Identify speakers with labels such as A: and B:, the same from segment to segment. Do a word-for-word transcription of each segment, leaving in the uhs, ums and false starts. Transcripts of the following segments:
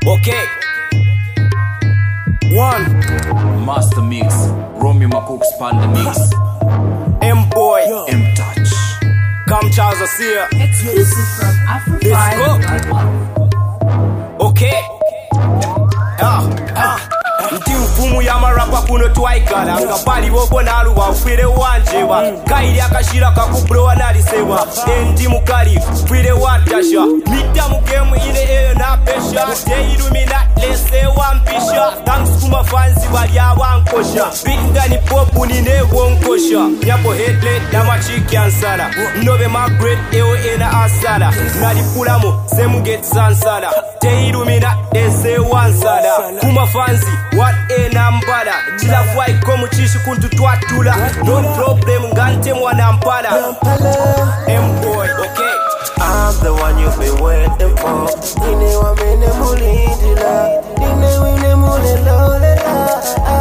A: Okay. One.
B: Master Mix. Romeo Macook's Panda Mix.
A: M-Boy.
B: M-Touch.
A: Come Charles Asia.
C: Exclusive from Afro five.
A: Okay. Ah, ah. Ndi mfumu ya marapa kuno twaikala nga pali boko naluwa ufire wanjeba kaili akashira kakubro analisewa endi mukali ufire watasha mita mugemu ile eyo na pesha te illumina lese wampisha thanks kuma fansi bali abankosha bingani popu ni nebo nkosha nyapo headlet na machiki ansala nobe Margaret ewo ena asala nalipulamo semu get sansala te illumina lese wansala kuma fansi what ena mbala chila fwai komu chishi kuntu twatula no problem ngante mwana mpala M-Boy. Okay,
D: I'm the one you've been waiting for. Nine wa mene mulindila, nine wine mulela lela.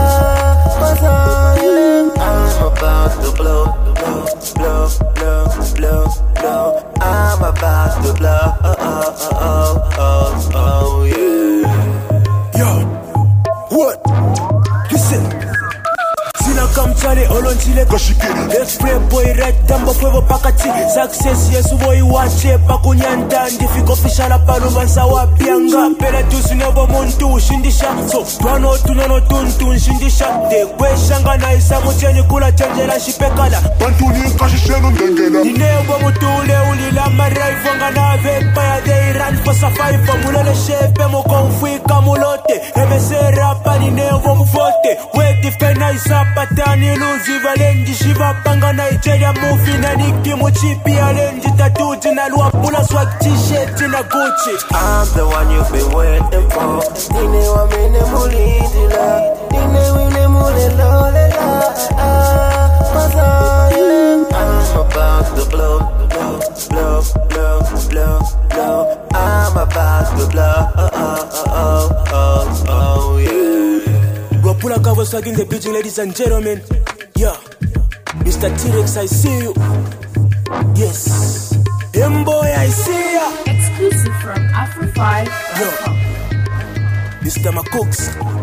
D: I'm about to blow, blow, blow, blow, blow, blow. I'm about to blow, oh, oh, oh, oh, oh, yeah.
E: Yo, what? Listen. Kamchale olonchile kashikiri let's pray boy right tambo pwevo pakati success yesu boy wache pakunyanda ndifiko fishala pano masawa pianga pera tusinebo muntu shindisha so twano tunono tuntu shindisha de kweshanga na isamu chenye kula chenjera shipekala
F: bantu ni kashisheno ndengela
E: ninebo mutule ulila maraifu ngana vepa ya they run for survival mulele shepe mo konfika mulote emesera pa ninebo mfote weti fena isapa tani luzi valenji shiva panga Nigeria movie na niki mochipi alenji tatuji na luapula swag t-shirt na Gucci.
D: I'm the one you've been waiting for. Nine wa mene mulindila, nine wine mulela lela. I'm about to blow, blow, blow, blow, blow, blow. I'm about to blow, oh, oh, oh, oh, oh, yeah.
E: Luapula cover swag in the building, ladies and gentlemen. Yeah, Mister T-Rex, I see you. Yes, M-Boy, I see ya.
C: Exclusive from Afro five.
E: Yo, Mister Macooks.